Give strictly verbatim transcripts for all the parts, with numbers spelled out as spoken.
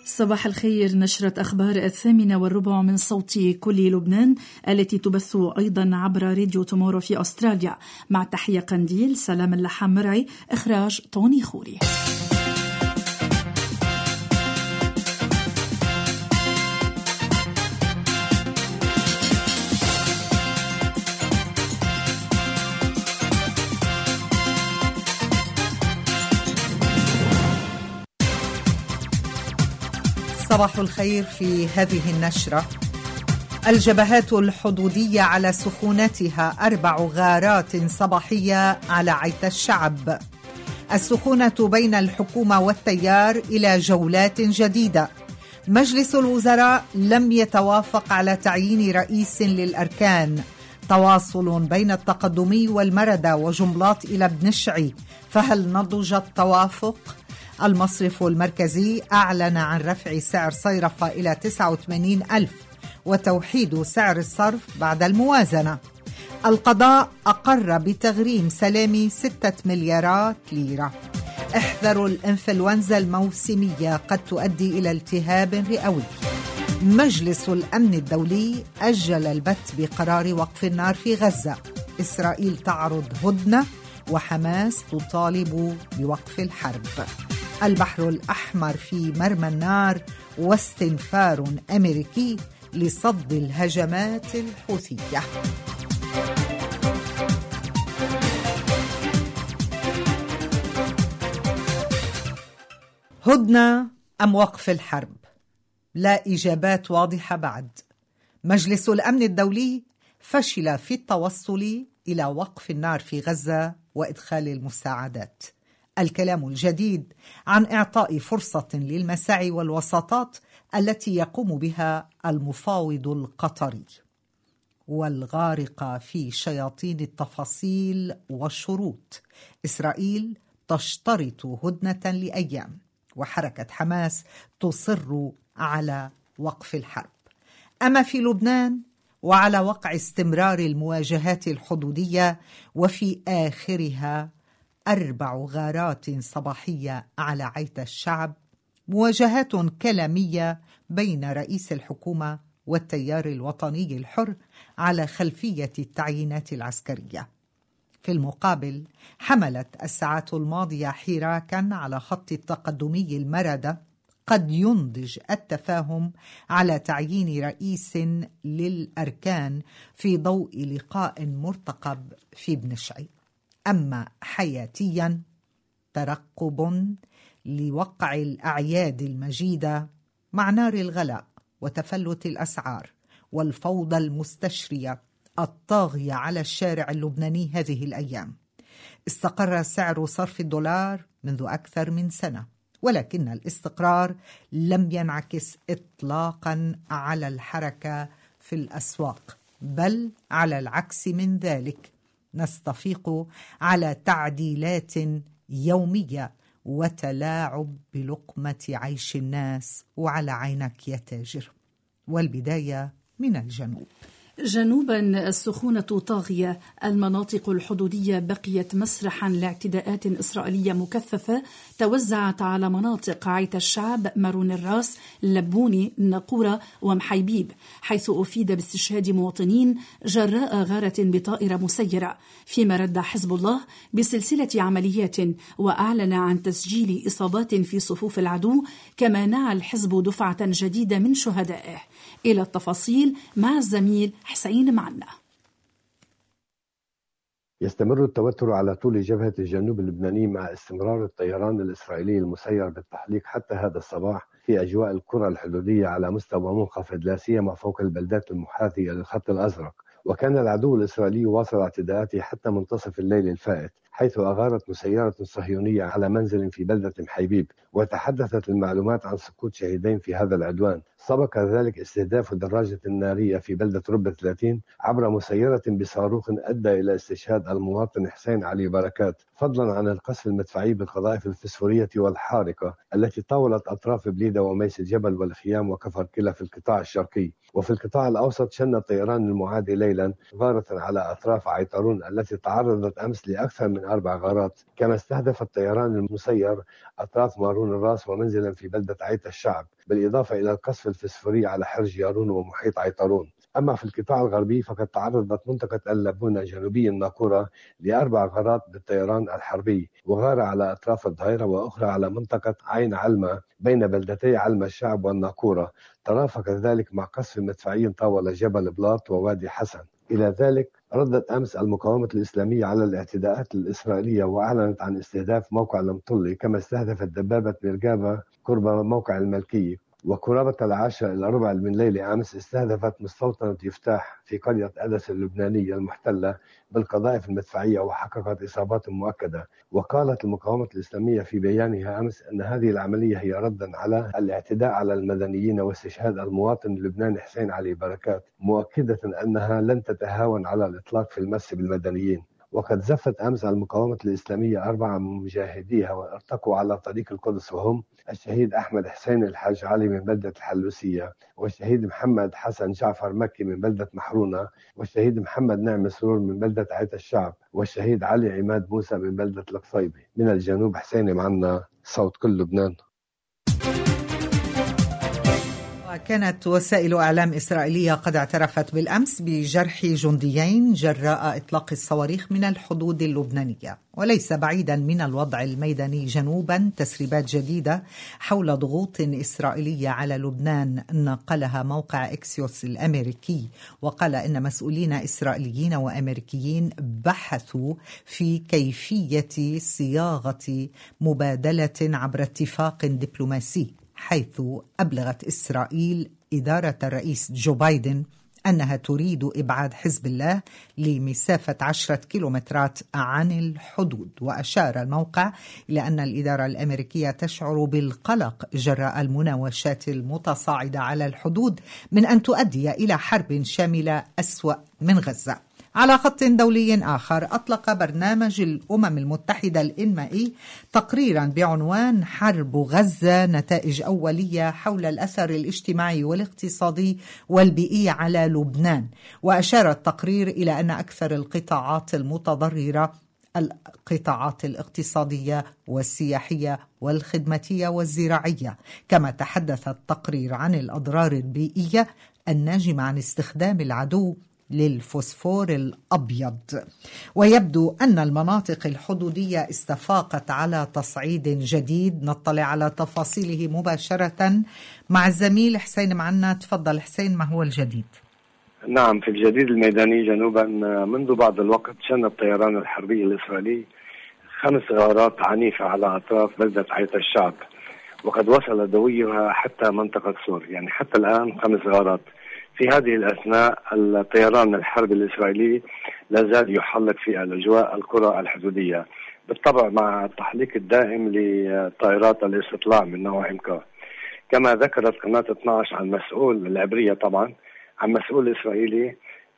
صباح الخير. نشرة أخبار الثامنة والربع من صوت كل لبنان التي تبث أيضا عبر راديو تومورو في أستراليا. مع تحية قنديل، سلام اللحام مرعي، إخراج طوني خوري. صباح الخير. في هذه النشرة: الجبهات الحدودية على سخونتها، أربع غارات صباحية على عيت الشعب. السخونة بين الحكومة والتيار إلى جولات جديدة. مجلس الوزراء لم يتوافق على تعيين رئيس للأركان. تواصل بين التقدمي والمردة وجملات إلى بنشعي، فهل نضج التوافق؟ المصرف المركزي أعلن عن رفع سعر صيرفة إلى تسعة وثمانين ألف وتوحيد سعر الصرف بعد الموازنة. القضاء أقر بتغريم سلامي ستة مليارات ليرة. احذروا الإنفلونزا الموسمية قد تؤدي إلى التهاب رئوي. مجلس الأمن الدولي أجل البت بقرار وقف النار في غزة. إسرائيل تعرض هدنة وحماس تطالب بوقف الحرب. البحر الأحمر في مرمى النار واستنفار أمريكي لصد الهجمات الحوثية. هدنة أم وقف الحرب؟ لا إجابات واضحة بعد. مجلس الأمن الدولي فشل في التوصل إلى وقف النار في غزة وإدخال المساعدات. الكلام الجديد عن إعطاء فرصة للمساعي والوساطات التي يقوم بها المفاوض القطري، والغارقة في شياطين التفاصيل والشروط. إسرائيل تشترط هدنة لأيام، وحركة حماس تصر على وقف الحرب. أما في لبنان، وعلى وقع استمرار المواجهات الحدودية وفي آخرها أربع غارات صباحية على عيت الشعب، مواجهات كلامية بين رئيس الحكومة والتيار الوطني الحر على خلفية التعيينات العسكرية. في المقابل، حملت الساعات الماضية حراكا على خط التقدمي المردة قد ينضج التفاهم على تعيين رئيس للأركان في ضوء لقاء مرتقب في بنشعي. أما حياتيا، ترقب لوقع الأعياد المجيدة مع نار الغلاء وتفلت الأسعار والفوضى المستشرية الطاغية على الشارع اللبناني هذه الأيام. استقر سعر صرف الدولار منذ أكثر من سنة، ولكن الاستقرار لم ينعكس إطلاقا على الحركة في الأسواق، بل على العكس من ذلك. نستفيق على تعديلات يومية وتلاعب بلقمة عيش الناس، وعلى عينك يا تاجر. والبداية من الجنوب. جنوبا السخونة طاغية. المناطق الحدودية بقيت مسرحا لاعتداءات إسرائيلية مكثفة توزعت على مناطق عيت الشعب، مارون الراس، لبوني، نقورة ومحيبيب، حيث أفيد باستشهاد مواطنين جراء غارة بطائرة مسيرة. فيما رد حزب الله بسلسلة عمليات وأعلن عن تسجيل إصابات في صفوف العدو، كما نعى الحزب دفعة جديدة من شهدائه. إلى التفاصيل مع الزميل حسين معنا. يستمر التوتر على طول جبهة الجنوب اللبناني مع استمرار الطيران الإسرائيلي المسير بالتحليق حتى هذا الصباح في أجواء القرى الحدودية على مستوى منخفض، لا سيما فوق البلدات المحاذية للخط الأزرق. وكان العدو الإسرائيلي واصل اعتداءاته حتى منتصف الليل الفائت، حيث أغارت مسيرة صهيونية على منزل في بلدة محيبيب، وتحدثت المعلومات عن سقوط شهيدين في هذا العدوان. سبق ذلك استهداف دراجة نارية في بلدة ربة ثلاثين عبر مسيرة بصاروخ أدى إلى استشهاد المواطن حسين علي بركات، فضلا عن القصف المدفعي بالقذائف الفسفورية والحارقة التي طاولت أطراف بليدة وميس الجبل والخيام وكفر كلا في القطاع الشرقي. وفي القطاع الأوسط شن الطيران المعادي ليلا ليلا غارة على أطراف عيطرون التي تعرضت أمس لأكثر من أربع غارات. كما استهدف الطيران المسير أطراف مارون الراس ومنزلا في بلدة عيت الشعب، بالإضافة إلى القصف الفسفوري على حرج يارون ومحيط عيطرون. أما في القطاع الغربي فقد تعرضت منطقة اللبونة جنوبي الناقورة لأربع غارات بالطيران الحربي، وغارة على أطراف الظهيرة وأخرى على منطقة عين علمة بين بلدتي علم الشعب والناقورة. ترافق ذلك مع قصف مدفعي طاول جبل بلاط ووادي حسن. إلى ذلك ردت أمس المقاومة الإسلامية على الاعتداءات الإسرائيلية وأعلنت عن استهداف موقع المطلي، كما استهدفت دبابة ميركافا قرب موقع الملكية. وقرابة العاشرة إلى ربع من ليلة أمس استهدفت مستوطنة يفتاح في قرية أدس اللبنانية المحتلة بالقذائف المدفعية وحققت إصابات مؤكدة. وقالت المقاومة الإسلامية في بيانها أمس أن هذه العملية هي ردا على الاعتداء على المدنيين واستشهاد المواطن اللبناني حسين علي بركات، مؤكدة أنها لن تتهاون على الإطلاق في المس بالمدنيين. وقد زفت أمس المقاومة الإسلامية أربعة من مجاهديها وارتقوا على طريق القدس، وهم الشهيد أحمد حسين الحاج علي من بلدة الحلوسية، والشهيد محمد حسن جعفر مكي من بلدة محرونة، والشهيد محمد نعم سرور من بلدة عيت الشعب، والشهيد علي عماد موسى من بلدة القصيبة. من الجنوب حسين معنا، صوت كل لبنان. كانت وسائل إعلام إسرائيلية قد اعترفت بالأمس بجرح جنديين جراء إطلاق الصواريخ من الحدود اللبنانية. وليس بعيدا من الوضع الميداني جنوبا تسريبات جديدة حول ضغوط إسرائيلية على لبنان نقلها موقع إكسيوس الأمريكي، وقال إن مسؤولين إسرائيليين وأمريكيين بحثوا في كيفية صياغة مبادلة عبر اتفاق دبلوماسي، حيث أبلغت إسرائيل إدارة الرئيس جو بايدن أنها تريد إبعاد حزب الله لمسافة عشرة كيلومترات عن الحدود. وأشار الموقع إلى أن الإدارة الأمريكية تشعر بالقلق جراء المناوشات المتصاعدة على الحدود من أن تؤدي إلى حرب شاملة أسوأ من غزة. على خط دولي آخر، أطلق برنامج الأمم المتحدة الإنمائي تقريرا بعنوان حرب غزة نتائج أولية حول الأثر الاجتماعي والاقتصادي والبيئي على لبنان. وأشار التقرير إلى أن أكثر القطاعات المتضررة القطاعات الاقتصادية والسياحية والخدماتية والزراعية. كما تحدث التقرير عن الأضرار البيئية الناجمة عن استخدام العدو للفوسفور الأبيض. ويبدو أن المناطق الحدودية استفاقت على تصعيد جديد. نطلع على تفاصيله مباشرة مع الزميل حسين معنا. تفضل حسين، ما هو الجديد؟ نعم، في الجديد الميداني جنوبا، منذ بعض الوقت شن الطيران الحربي الإسرائيلي خمس غارات عنيفة على أطراف بلدة عيت الشعب، وقد وصل دويها حتى منطقة سور، يعني حتى الآن خمس غارات. في هذه الأثناء الطيران الحربي الإسرائيلي لا زال يحلق في الأجواء القرى الحدودية، بالطبع مع التحليق الدائم لطائرات الاستطلاع من نوع إمكا. كما ذكرت قناة اثني عشر عن مسؤول العبرية طبعا عن مسؤول إسرائيلي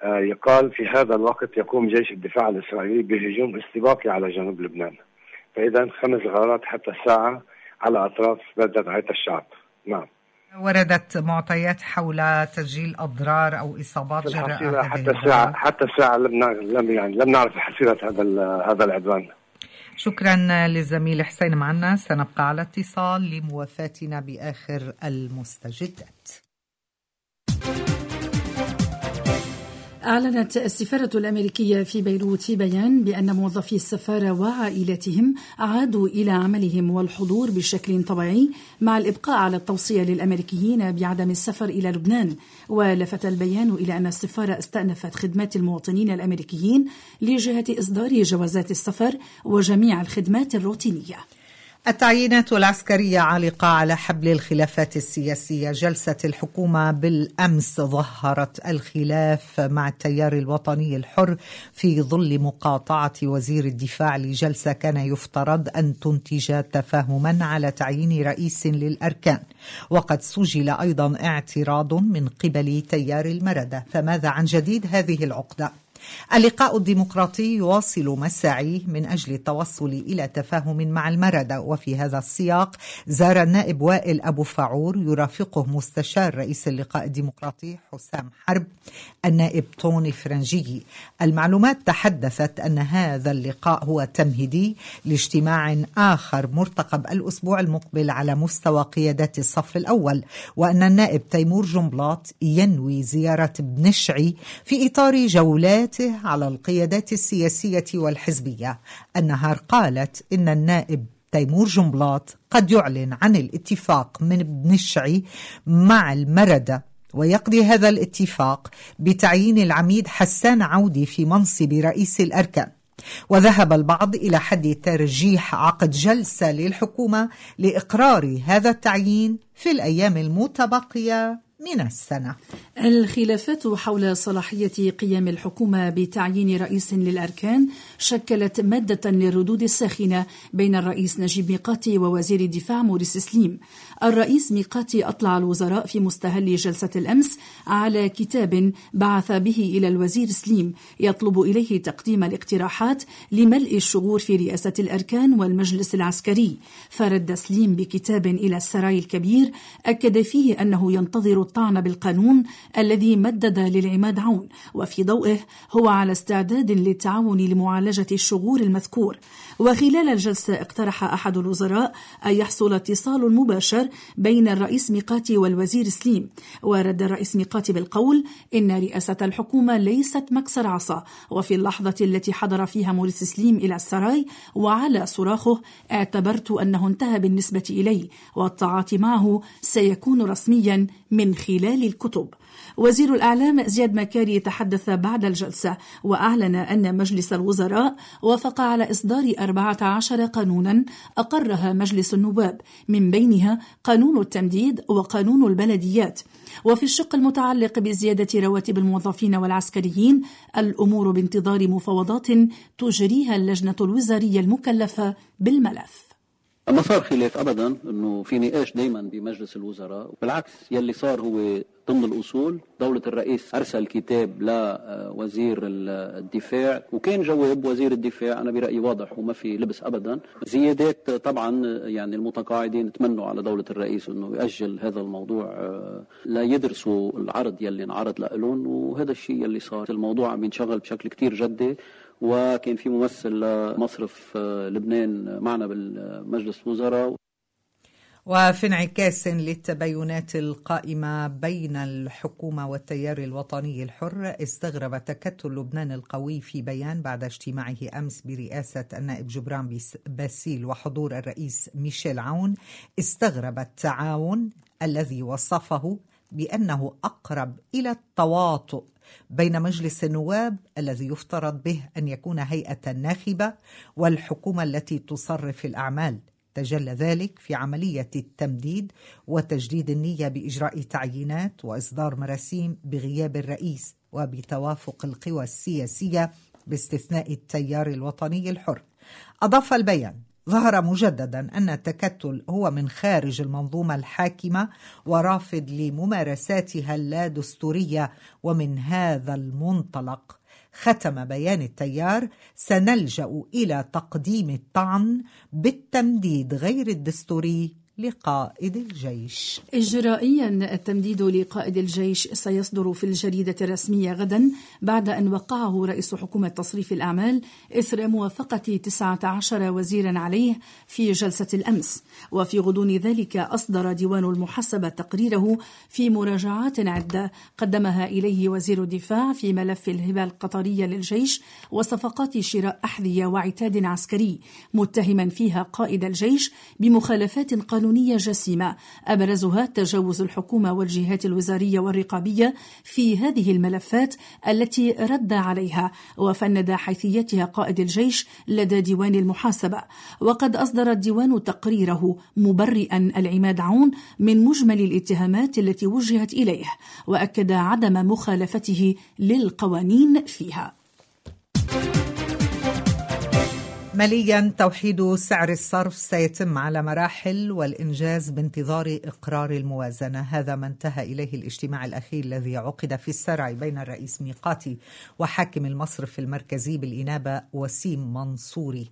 يقال في هذا الوقت يقوم جيش الدفاع الإسرائيلي بهجوم استباقي على جنوب لبنان. فإذا خمس غارات حتى الساعة على أطراف بلدة عيت الشعب. نعم. وردت معطيات حول تسجيل أضرار أو إصابات جراء حتى الساعة حتى الساعة لم لم يعني لم نعرف حصيلة هذا هذا العدوان. شكرا للزميل حسين معنا، سنبقى على اتصال لموافاتنا بآخر المستجدات. أعلنت السفارة الأمريكية في بيروت في بيان بأن موظفي السفارة وعائلاتهم عادوا إلى عملهم والحضور بشكل طبيعي، مع الإبقاء على التوصية للأمريكيين بعدم السفر إلى لبنان. ولفت البيان إلى أن السفارة استأنفت خدمات المواطنين الأمريكيين لجهة إصدار جوازات السفر وجميع الخدمات الروتينية. التعيينات العسكرية عالقة على حبل الخلافات السياسية. جلسة الحكومة بالأمس ظهرت الخلاف مع التيار الوطني الحر في ظل مقاطعة وزير الدفاع لجلسة كان يفترض أن تنتج تفاهما على تعيين رئيس للأركان. وقد سجل أيضا اعتراض من قبل تيار المردة. فماذا عن جديد هذه العقدة؟ اللقاء الديمقراطي يواصل مساعيه من أجل التوصل إلى تفاهم مع المردة، وفي هذا السياق زار النائب وائل أبو فاعور يرافقه مستشار رئيس اللقاء الديمقراطي حسام حرب النائب طوني فرنجي. المعلومات تحدثت أن هذا اللقاء هو تمهيدي لاجتماع آخر مرتقب الأسبوع المقبل على مستوى قيادات الصف الأول، وأن النائب تيمور جنبلاط ينوي زيارة بنشعي في إطار جولات على القيادات السياسية والحزبية. النهار قالت إن النائب تيمور جنبلاط قد يعلن عن الاتفاق من بنشعي مع المردة، ويقضي هذا الاتفاق بتعيين العميد حسان عودي في منصب رئيس الأركان. وذهب البعض إلى حد ترجيح عقد جلسة للحكومة لإقرار هذا التعيين في الأيام المتبقية من السنة. الخلافات حول صلاحية قيام الحكومة بتعيين رئيس للأركان شكلت مادة للردود الساخنة بين الرئيس نجيب ميقاتي ووزير الدفاع موريس سليم. الرئيس ميقاتي أطلع الوزراء في مستهل جلسة الأمس على كتاب بعث به إلى الوزير سليم يطلب إليه تقديم الاقتراحات لملء الشغور في رئاسة الأركان والمجلس العسكري. فرد سليم بكتاب إلى السراي الكبير أكد فيه أنه ينتظر الطعن بالقانون الذي مدد للعماد عون، وفي ضوئه هو على استعداد للتعاون لمعالجة الشغور المذكور. وخلال الجلسة اقترح أحد الوزراء أن يحصل اتصال مباشر بين الرئيس ميقاتي والوزير سليم، ورد الرئيس ميقاتي بالقول إن رئاسة الحكومة ليست مكسر عصا. وفي اللحظة التي حضر فيها موريس سليم إلى السراي وعلى صراخه اعتبرت أنه انتهى بالنسبة إلي، والتعاطي معه سيكون رسميا من خلال الكتب. وزير الأعلام زياد مكاري تحدث بعد الجلسة وأعلن أن مجلس الوزراء وافق على إصدار أربعة عشر قانونا أقرها مجلس النواب، من بينها قانون التمديد وقانون البلديات. وفي الشق المتعلق بزيادة رواتب الموظفين والعسكريين الأمور بانتظار مفاوضات تجريها اللجنة الوزارية المكلفة بالملف. ما صار خلاف أبدا أنه في نقاش دايما بمجلس الوزراء، بالعكس يلي صار هو ضمن الأصول. دولة الرئيس أرسل كتاب لوزير الدفاع وكان جواب وزير الدفاع أنا برأيي واضح وما في لبس أبدا. زيادات طبعا يعني المتقاعدين تمنوا على دولة الرئيس أنه يأجل هذا الموضوع لا يدرسوا العرض يلي انعرض لهم، وهذا الشيء يلي صار. الموضوع عم ينشغل بشكل كتير جدي، وكان في ممثل لمصرف لبنان معنا بالمجلس الوزراء. وفي انعكاس للتباينات القائمة بين الحكومة والتيار الوطني الحر، استغرب تكتل لبنان القوي في بيان بعد اجتماعه أمس برئاسة النائب جبران باسيل وحضور الرئيس ميشيل عون، استغرب التعاون الذي وصفه بأنه أقرب إلى التواطؤ بين مجلس النواب الذي يفترض به أن يكون هيئة ناخبة والحكومة التي تصرف الأعمال. تجلى ذلك في عملية التمديد وتجديد النية بإجراء تعيينات وإصدار مراسيم بغياب الرئيس وبتوافق القوى السياسية باستثناء التيار الوطني الحر. أضاف البيان: ظهر مجددا أن التكتل هو من خارج المنظومة الحاكمة ورافض لممارساتها اللا دستورية، ومن هذا المنطلق ختم بيان التيار: سنلجأ إلى تقديم الطعن بالتمديد غير الدستوري لقائد الجيش. إجرائيا التمديد لقائد الجيش سيصدر في الجريدة الرسمية غدا بعد أن وقعه رئيس حكومة تصريف الأعمال إثر موافقة تسعة عشر وزيرا عليه في جلسة الأمس. وفي غضون ذلك أصدر ديوان المحاسبة تقريره في مراجعات عدة قدمها إليه وزير الدفاع في ملف الهبة القطرية للجيش وصفقات شراء أحذية وعتاد عسكري، متهما فيها قائد الجيش بمخالفات قانونية جسيمة أبرزها تجاوز الحكومة والجهات الوزارية والرقابية في هذه الملفات التي رد عليها وفند حيثيتها قائد الجيش لدى ديوان المحاسبة. وقد أصدر الديوان تقريره مبرئا العماد عون من مجمل الاتهامات التي وجهت إليه، وأكد عدم مخالفته للقوانين فيها. ماليا توحيد سعر الصرف سيتم على مراحل والإنجاز بانتظار إقرار الموازنة. هذا ما انتهى إليه الاجتماع الأخير الذي عقد في السرع بين الرئيس ميقاتي وحاكم المصرف المركزي بالإنابة وسيم منصوري.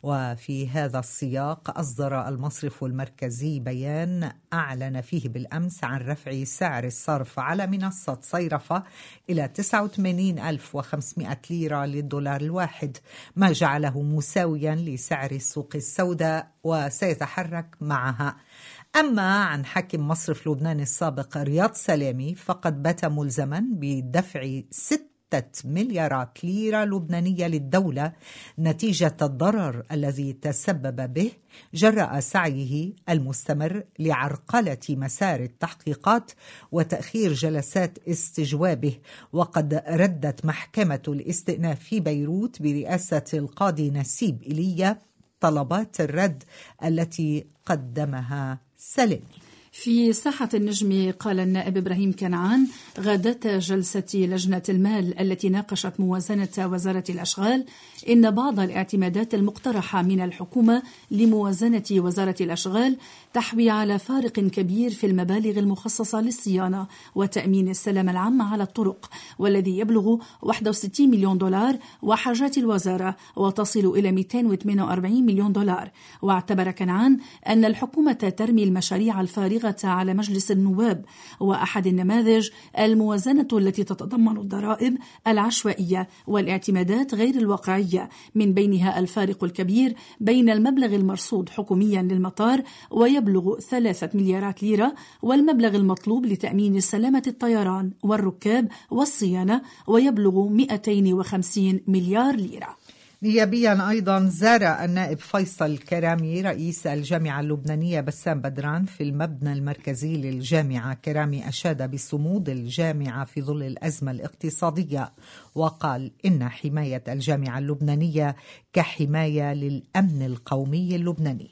وفي هذا السياق أصدر المصرف المركزي بيان أعلن فيه بالأمس عن رفع سعر الصرف على منصة صيرفة إلى تسعة وثمانين ألف وخمسمائة ليرة للدولار الواحد، ما جعله مساويا لسعر السوق السوداء وسيتحرك معها. أما عن حاكم مصرف لبنان السابق رياض سلامي فقد بات ملزما بدفع ستة مليارات ليرة لبنانية للدولة نتيجة الضرر الذي تسبب به جراء سعيه المستمر لعرقلة مسار التحقيقات وتأخير جلسات استجوابه. وقد ردت محكمة الاستئناف في بيروت برئاسة القاضي نسيب إيليا طلبات الرد التي قدمها سلامي. في ساحة النجم قال النائب إبراهيم كنعان غادة جلسة لجنة المال التي ناقشت موازنة وزارة الأشغال إن بعض الاعتمادات المقترحة من الحكومة لموازنة وزارة الأشغال تحوي على فارق كبير في المبالغ المخصصة للصيانة وتأمين السلامة العامة على الطرق، والذي يبلغ واحد وستين مليون دولار، وحاجات الوزارة وتصل إلى مئتين وثمانية وأربعين مليون دولار. واعتبر كنعان أن الحكومة ترمي المشاريع الفارغة على مجلس النواب، وأحد النماذج الموازنة التي تتضمن الضرائب العشوائية والاعتمادات غير الواقعية، من بينها الفارق الكبير بين المبلغ المرصود حكوميا للمطار ويبلغ ثلاثة مليارات ليرة والمبلغ المطلوب لتأمين سلامة الطيران والركاب والصيانة ويبلغ مئتين وخمسين مليار ليرة. نيابيا أيضا زار النائب فيصل كرامي رئيس الجامعة اللبنانية بسام بدران في المبنى المركزي للجامعة. كرامي أشاد بصمود الجامعة في ظل الأزمة الاقتصادية وقال إن حماية الجامعة اللبنانية كحماية للأمن القومي اللبناني.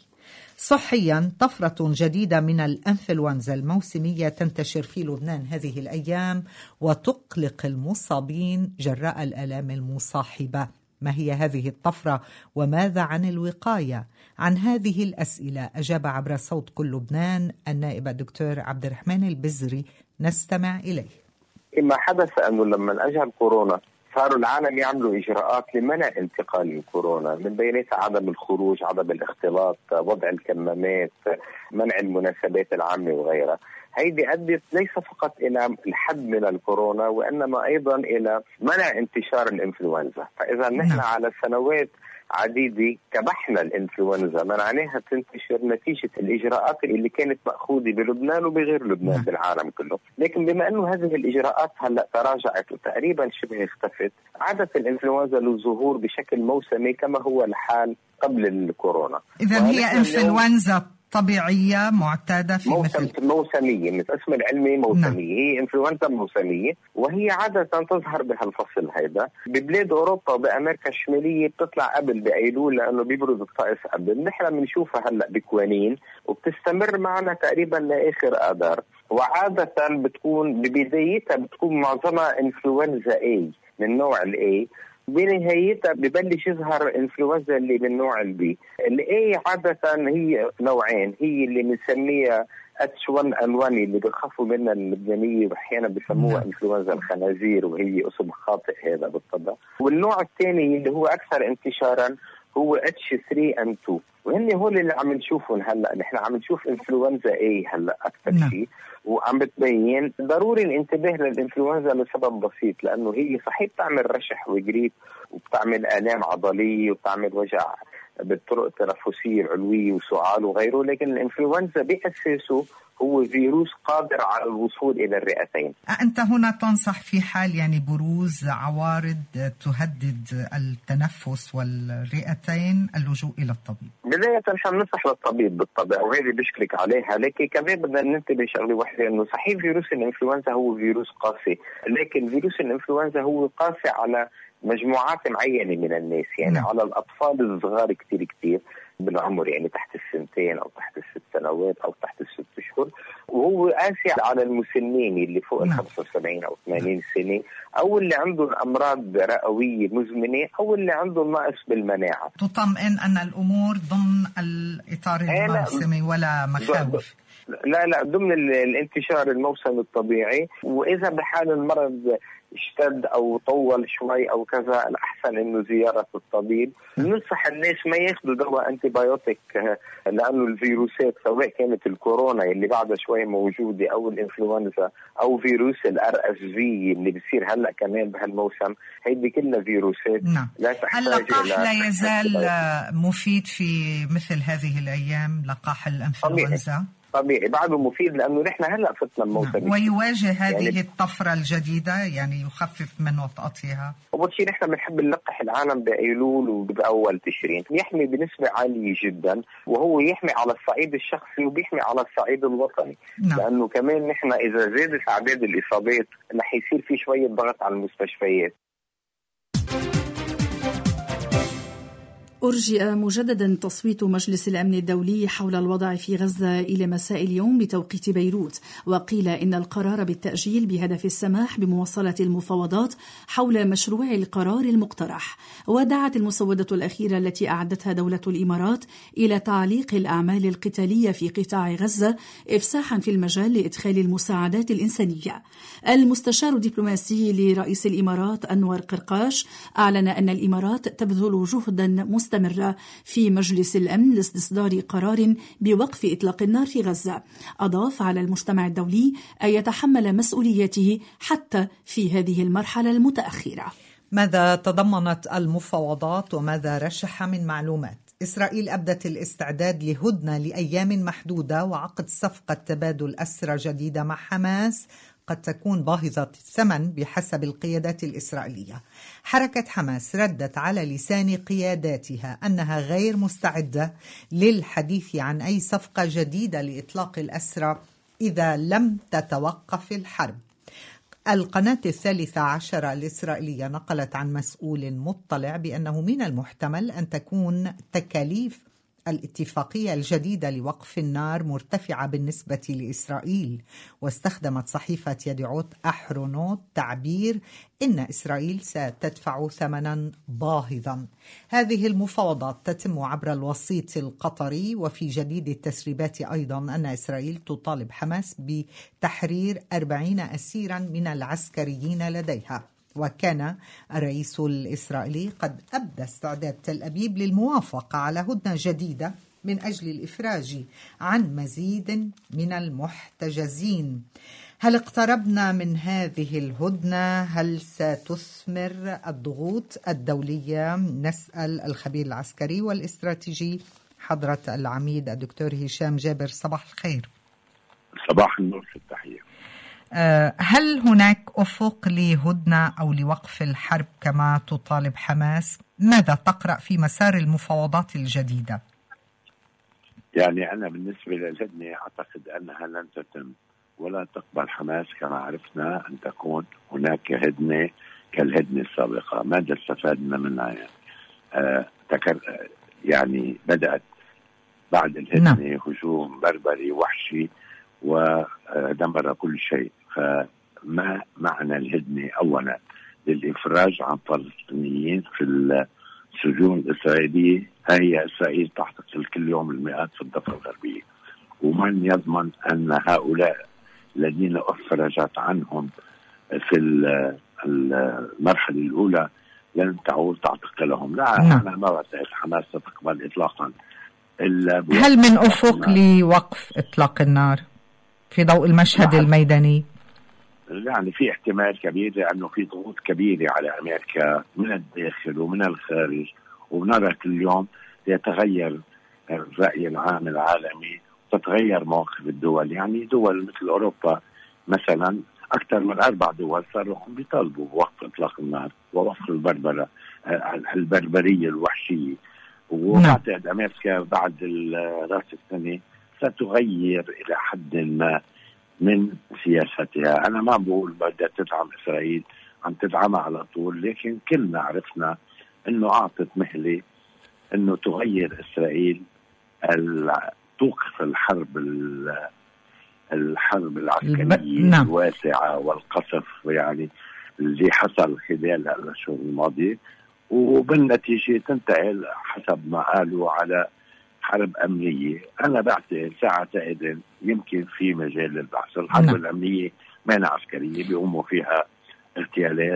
صحيا طفرة جديدة من الأنفلونزا الموسمية تنتشر في لبنان هذه الأيام وتقلق المصابين جراء الآلام المصاحبة. ما هي هذه الطفرة وماذا عن الوقاية؟ عن هذه الأسئلة أجاب عبر صوت كل لبنان النائب الدكتور عبد الرحمن البزري، نستمع إليه. ما حدث أنه لما أجى الكورونا صاروا العالم يعملوا إجراءات لمنع انتقال الكورونا، من بينها عدم الخروج، عدم الاختلاط، وضع الكمامات، منع المناسبات العامة وغيرها. هيدي أدت ليس فقط إلى الحد من الكورونا وإنما أيضا إلى منع انتشار الإنفلونزا. فإذا نحن على سنوات عديدة كبحنا الإنفلونزا منعناها تنتشر نتيجة الإجراءات اللي كانت مأخوذة بلبنان وبغير لبنان بالعالم كله. لكن بما أنه هذه الإجراءات هلأ تراجعت وتقريبا شبه اختفت، عادت الإنفلونزا للظهور بشكل موسمي كما هو الحال قبل الكورونا. إذن هي إنفلونزا طبيعية معتادة في موسم مثل موسمية، مثل اسم العلمي موسمية. نعم. هي إنفلونزا موسمية وهي عادة تظهر بهالفصل هيدا. ببلاد أوروبا وبأمريكا الشمالية بتطلع قبل بأيلول لأنه بيبرد الطقس قبل. نحن بنشوفها هلأ بكوانين وبتستمر معنا تقريبا لآخر آذار، وعادة بتكون ببدايتها بتكون معظمها إنفلونزا A من نوع الA، بنهايتها ببلش يظهر انفلونزا اللي من نوع البي. الاي عادة هي نوعين، هي اللي بنسميها إتش وان إن وان اللي بيخافوا منها اللبنانية واحيانا بيسموها انفلونزا الخنازير وهي اسم خاطئ هذا بالطبع. والنوع الثاني اللي هو اكثر انتشارا هو إتش ثري إن تو، وهن هول اللي عم نشوفهم هلا. نحن عم نشوف انفلونزا اي هلا اكثر شيء وعم بتبين. ضروري الانتباه للانفلونزا لسبب بسيط، لانه هي صحيح بتعمل رشح وجريد وبتعمل آلام عضلية وبتعمل وجع بالطرق التنفسية العلوية وسعال وغيره، لكن الانفلونزا بأساسه هو فيروس قادر على الوصول إلى الرئتين. أنت هنا تنصح في حال يعني بروز عوارض تهدد التنفس والرئتين اللجوء إلى الطبيب؟ بداية نحن ننصح للطبيب بالطبع وهذه بشكلك عليها، لكن كمان بدنا ننتبه شغلة واحدة، إنه صحيح فيروس الإنفلونزا هو فيروس قاسي، لكن فيروس الإنفلونزا هو قاسي على مجموعات معينة من الناس، يعني م. على الأطفال الصغار كتير كتير، بالعمر، يعني تحت السنتين أو تحت الست سنوات أو تحت الست أشهر، وهو قاسي على المسنين اللي فوق ال خمسة وسبعين أو ثمانين سنة، أو اللي عندهم أمراض رئوية مزمنة، أو اللي عندهم نقص بالمناعة. تطمئن أن الأمور ضمن الإطار الموسمي ولا مخاوف؟ لا لا ضمن الانتشار الموسمي الطبيعي، وإذا بحال المرض اشتد أو طول شوي أو كذا الأحسن إنه زيارة الطبيب. ننصح الناس ما ياخذوا دواء أنتيبيوتيك، لأنه الفيروسات سواء كانت الكورونا اللي بعدها شوي موجودة أو الإنفلونزا أو فيروس الار اس في اللي بصير هلأ كمان بهالموسم، هيدي كلها فيروسات. نعم. لا تحتاج اللقاح لا يزال مفيد في مثل هذه الأيام، لقاح الإنفلونزا طبيعي بعده مفيد، لأنه نحن هلأ فتنا الموسم. نعم. ويواجه هذه يعني الطفرة الجديدة، يعني يخفف من وطأتها. أول شيء نحن بنحب نلقح العالم بأيلول وبأول تشرين، يحمي بنسبة عالية جدا، وهو يحمي على الصعيد الشخصي وبيحمي على الصعيد الوطني. نعم. لأنه كمان نحن إذا زادت أعداد الإصابات رح يصير في شوية ضغط على المستشفيات. أرجئ مجددا تصويت مجلس الأمن الدولي حول الوضع في غزة إلى مساء اليوم بتوقيت بيروت، وقيل إن القرار بالتأجيل بهدف السماح بمواصلة المفاوضات حول مشروع القرار المقترح. ودعت المسودة الأخيرة التي أعدتها دولة الإمارات إلى تعليق الأعمال القتالية في قطاع غزة إفساحا في المجال لإدخال المساعدات الإنسانية. المستشار الدبلوماسي لرئيس الإمارات أنور قرقاش أعلن أن الإمارات تبذل جهدا مستمرا مستمرة في مجلس الأمن لاستصدار قرار بوقف إطلاق النار في غزة. أضاف على المجتمع الدولي أن يتحمل مسؤوليته حتى في هذه المرحلة المتأخرة. ماذا تضمنت المفاوضات وماذا رشح من معلومات؟ إسرائيل أبدت الاستعداد لهدنة لأيام محدودة وعقد صفقة تبادل أسرى جديدة مع حماس قد تكون باهظة الثمن بحسب القيادات الإسرائيلية. حركة حماس ردت على لسان قياداتها أنها غير مستعدة للحديث عن أي صفقة جديدة لإطلاق الأسرى إذا لم تتوقف الحرب. القناة الثالثة عشرة الإسرائيلية نقلت عن مسؤول مطلع بأنه من المحتمل أن تكون تكاليف الاتفاقية الجديدة لوقف النار مرتفعة بالنسبة لإسرائيل، واستخدمت صحيفة يدعوت أحرونوت تعبير إن إسرائيل ستدفع ثمنا باهظا. هذه المفاوضات تتم عبر الوسيط القطري، وفي جديد التسريبات أيضا أن إسرائيل تطالب حماس بتحرير أربعين أسيرا من العسكريين لديها. وكان الرئيس الإسرائيلي قد أبدى استعداد تل أبيب للموافقة على هدنة جديدة من أجل الإفراج عن مزيد من المحتجزين. هل اقتربنا من هذه الهدنة؟ هل ستثمر الضغوط الدولية؟ نسأل الخبير العسكري والاستراتيجي حضرة العميد الدكتور هشام جابر. صباح الخير. صباح النور في التحية. هل هناك أفق لهدنة أو لوقف الحرب كما تطالب حماس؟ ماذا تقرأ في مسار المفاوضات الجديدة؟ يعني أنا بالنسبة للهدنة أعتقد أنها لن تتم ولا تقبل حماس كما عرفنا أن تكون هناك هدنة كالهدنة السابقة. ماذا استفدنا منها؟ يعني, آه تكر يعني بدأت بعد الهدنة نعم. هجوم بربري وحشي ودمر كل شيء. فما معنى الهدنة؟ أولا للإفراج عن فلسطينيين في السجون الإسرائيلية. هي إسرائيل تحتقل كل يوم المئات في الضفة الغربية، ومن يضمن أن هؤلاء الذين أفرجت عنهم في المرحلة الأولى لن تعود تعتقلهم؟ لا نعم. أنا ما بعتقد حماس ستقبل إطلاقا. هل من أفق لوقف إطلاق النار في ضوء المشهد الميداني؟ يعني في احتمال كبير، لأنه في ضغوط كبيرة على أمريكا من الداخل ومن الخارج، ونرى كل يوم يتغير الرأي العام العالمي وتتغير مواقف الدول. يعني دول مثل أوروبا مثلا أكثر من أربع دول صاروا بيطالبوا بوقف إطلاق النار ووقف البربرة البربرية الوحشية. وأعتقد أمريكا بعد رأس السنة ستغير إلى حد ما من سياستها. أنا ما بقول بدها تدعم إسرائيل، عم تدعمها على طول، لكن كلنا عرفنا أنه أعطت مهلة أنه تغير إسرائيل توقف الحرب الحرب العسكرية نعم. الواسعة والقصف يعني اللي حصل خلال الأشهر الماضية، وبالنتيجة تنتقل حسب ما قالوا على حرب أمنية. أنا بعتقد ساعتقد يمكن في مجال للبحث. الحرب نعم. الأمنية ما عسكرية بيقوموا فيها اغتيالات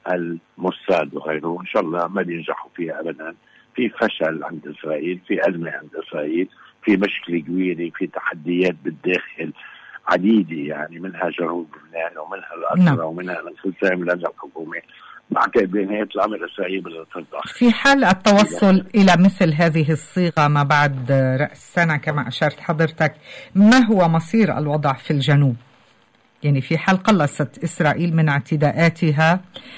الموساد وغيره، إن شاء الله ما بينجحوا فيها أبدا. في فشل عند إسرائيل، في أزمة عند إسرائيل، في مشكلة كبيرة، في تحديات بالداخل عديدة يعني منها جنوب لبنان ومنها الأسرة نعم. ومنها الانقسام لدى الحكومة. بعتقد بنهاية الأمر إسرائيل بدها ترضخ. في حال التوصل إلى مثل هذه الصيغة ما بعد رأس السنة كما أشرت حضرتك، ما هو مصير الوضع في الجنوب؟ يعني في حال قلصت إسرائيل من اعتداءاتها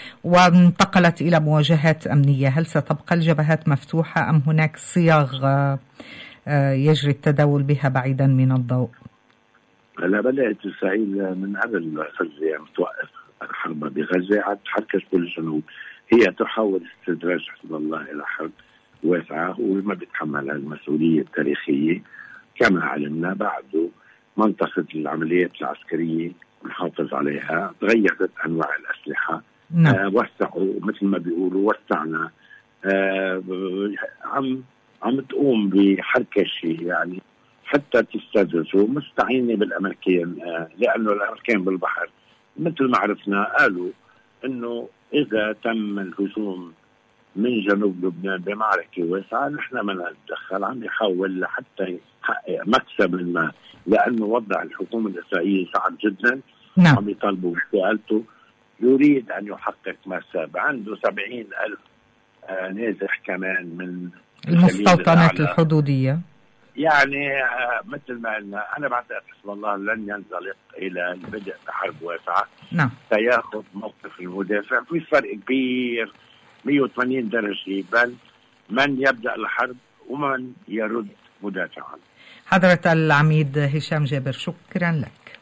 وانتقلت إلى مواجهات أمنية، هل ستبقى الجبهات مفتوحة أم هناك صيغ يجري التداول بها بعيدا من الضوء؟ هلا بدأت إسرائيل من قبل غزة توقف الحرب بغزة عاد تحركت بالجنوب. هي تحاول استدراج حزب الله إلى حرب واسعة وما بيتحمل المسؤولية التاريخية. كما علمنا بعده منطقة العمليات العسكرية نحافظ عليها، تغيرت أنواع الأسلحة نعم. آه وسعوا مثل ما بيقولوا وسعنا آه عم عم تقوم بحركشة يعني حتى تستدرجوا مستعينة بالأمريكان آه لأنه الأمريكان بالبحر مثل ما عرفنا قالوا إنه إذا تم الهجوم من جنوب لبنان بمعركة واسعة نحن ما نتدخل. عم يحاول لحتى يحقق مكسب ما، لأنه وضع الحكومة الإسرائيلية صعب جدا نعم. عم يطالبوا باستقالته، يريد أن يحقق مكسب. عنده سبعين ألف آه نازح كمان من المستوطنات الحدودية يعني آه مثل ما قلنا. أنا بعتقد حزب الله لن ينزلق إلى البدء بحرب واسعة نعم. سيأخذ موقف المدافع. في فرق كبير مية وثمانين درجة بين من يبدأ الحرب ومن يرد مدافعا. حضرة العميد هشام جابر، شكرا لك.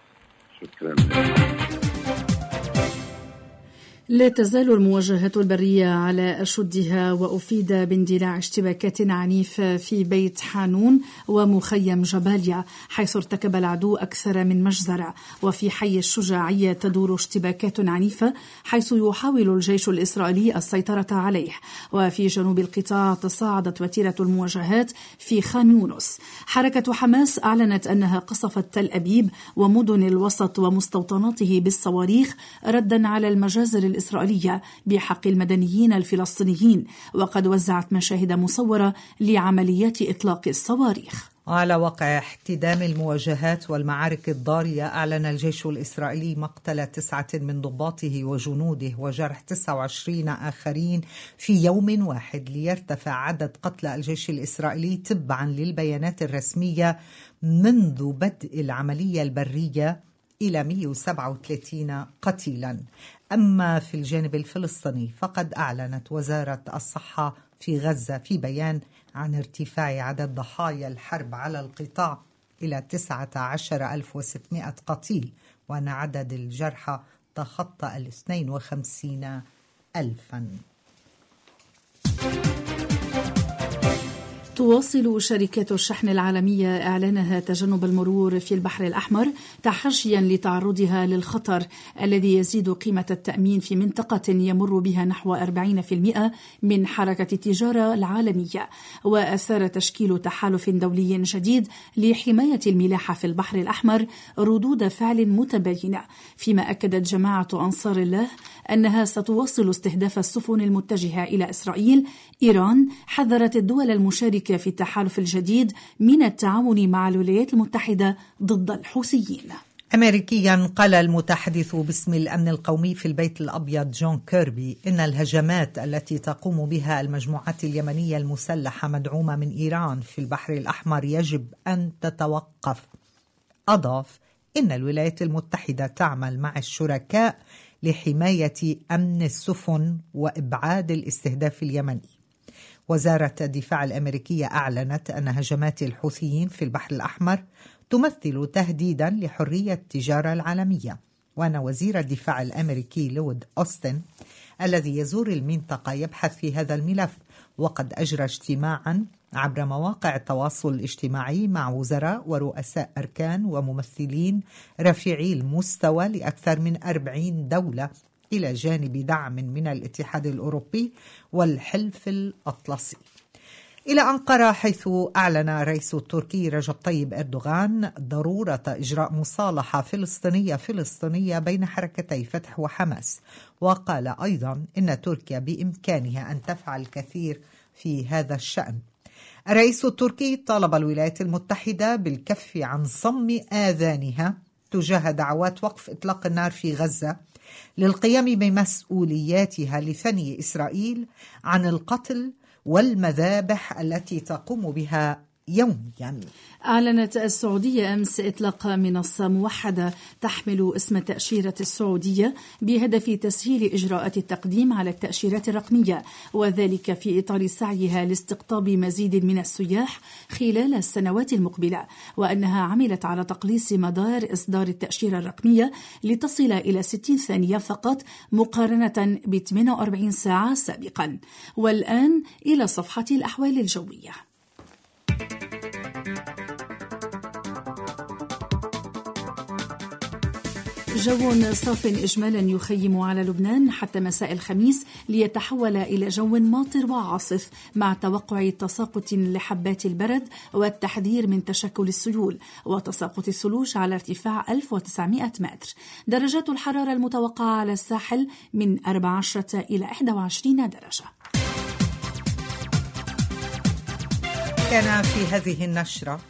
شكرا لك. لا تزال المواجهات البرية على أشدها، وأفيد باندلاع اشتباكات عنيفة في بيت حانون ومخيم جباليا حيث ارتكب العدو أكثر من مجزرة. وفي حي الشجاعية تدور اشتباكات عنيفة حيث يحاول الجيش الإسرائيلي السيطرة عليه. وفي جنوب القطاع تصاعدت وتيرة المواجهات في خان يونس. حركة حماس أعلنت أنها قصفت تل أبيب ومدن الوسط ومستوطناته بالصواريخ ردا على المجازر الإسرائيلية بحق المدنيين الفلسطينيين، وقد وزعت مشاهد مصورة لعمليات إطلاق الصواريخ. على وقع احتدام المواجهات والمعارك الضارية، أعلن الجيش الإسرائيلي مقتل تسعة من ضباطه وجنوده وجرح تسعة وعشرين آخرين في يوم واحد، ليرتفع عدد قتلى الجيش الإسرائيلي تبعا للبيانات الرسمية منذ بدء العملية البرية إلى مئة وسبعة وثلاثين قتيلا. أما في الجانب الفلسطيني فقد أعلنت وزارة الصحة في غزة في بيان عن ارتفاع عدد ضحايا الحرب على القطاع إلى تسعة عشر ألف وستمائة قتيل، وأن عدد الجرحى تخطى الاثنين وخمسين ألفا. تواصل شركات الشحن العالمية إعلانها تجنب المرور في البحر الأحمر تحشيا لتعرضها للخطر الذي يزيد قيمة التأمين في منطقة يمر بها نحو أربعين بالمئة من حركة التجارة العالمية. وأثار تشكيل تحالف دولي جديد لحماية الملاحة في البحر الأحمر ردود فعل متباينة، فيما أكدت جماعة أنصار الله أنها ستواصل استهداف السفن المتجهة إلى إسرائيل. إيران حذرت الدول المشاركة في التحالف الجديد من التعاون مع الولايات المتحدة ضد الحوثيين. أمريكيا قال المتحدث باسم الأمن القومي في البيت الأبيض جون كيربي إن الهجمات التي تقوم بها المجموعات اليمنية المسلحة مدعومة من إيران في البحر الأحمر يجب أن تتوقف. أضاف إن الولايات المتحدة تعمل مع الشركاء لحماية أمن السفن وإبعاد الاستهداف اليمني. وزارة الدفاع الأمريكية أعلنت أن هجمات الحوثيين في البحر الأحمر تمثل تهديدا لحرية التجارة العالمية، وأن وزير الدفاع الأمريكي لويد أوستن الذي يزور المنطقة يبحث في هذا الملف، وقد أجرى اجتماعا عبر مواقع التواصل الاجتماعي مع وزراء ورؤساء أركان وممثلين رفيعي المستوى لأكثر من أربعين دولة إلى جانب دعم من الاتحاد الأوروبي والحلف الأطلسي. إلى أنقرة، حيث أعلن الرئيس التركي رجب طيب أردوغان ضرورة إجراء مصالحة فلسطينية فلسطينية بين حركتي فتح وحماس، وقال أيضا إن تركيا بإمكانها أن تفعل الكثير في هذا الشأن. الرئيس التركي طالب الولايات المتحدة بالكف عن صم آذانها تجاه دعوات وقف إطلاق النار في غزة للقيام بمسؤولياتها لثني إسرائيل عن القتل والمذابح التي تقوم بها يوميا. أعلنت السعودية أمس إطلاق منصة موحدة تحمل اسم التأشيرة السعودية بهدف تسهيل إجراءات التقديم على التأشيرات الرقمية، وذلك في إطار سعيها لاستقطاب مزيد من السياح خلال السنوات المقبلة، وأنها عملت على تقليص مدار إصدار التأشيرة الرقمية لتصل إلى ستين ثانية فقط مقارنة ب ثمانية وأربعين ساعة سابقا. والآن إلى صفحة الأحوال الجوية. جو صاف إجمالا يخيم على لبنان حتى مساء الخميس، ليتحول إلى جو ماطر وعاصف مع توقع تساقط لحبات البرد والتحذير من تشكل السيول وتساقط الثلوج على ارتفاع ألف وتسعمائة متر. درجات الحرارة المتوقعة على الساحل من أربعة عشر إلى إحدى وعشرين درجة. كان في هذه النشرة: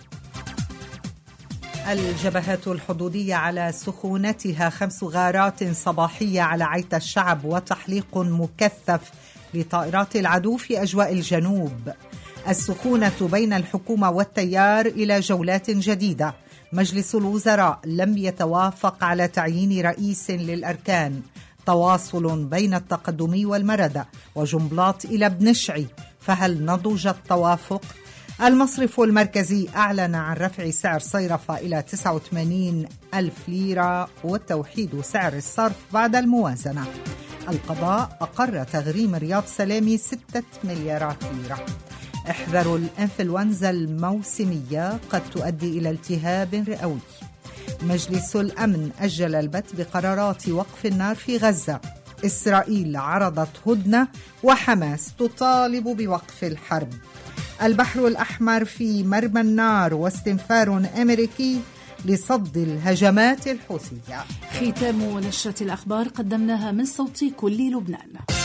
الجبهات الحدودية على سخونتها خمس غارات صباحية على عيت الشعب وتحليق مكثف لطائرات العدو في أجواء الجنوب. السخونة بين الحكومة والتيار إلى جولات جديدة. مجلس الوزراء لم يتوافق على تعيين رئيس للأركان. تواصل بين التقدم والمردة وجنبلاط إلى بنشعي، فهل نضج التوافق؟ المصرف المركزي أعلن عن رفع سعر صيرفة إلى تسعة وثمانين ألف ليرة وتوحيد سعر الصرف بعد الموازنة. القضاء أقر تغريم رياض سلامي ستة مليارات ليرة. احذروا الإنفلونزا الموسمية قد تؤدي إلى التهاب رئوي. مجلس الأمن أجل البت بقرارات وقف النار في غزة. إسرائيل عرضت هدنة وحماس تطالب بوقف الحرب. البحر الأحمر في مرمى النار واستنفار أمريكي لصد الهجمات الحوثية. ختام نشرة الأخبار قدمناها من صوت كل لبنان.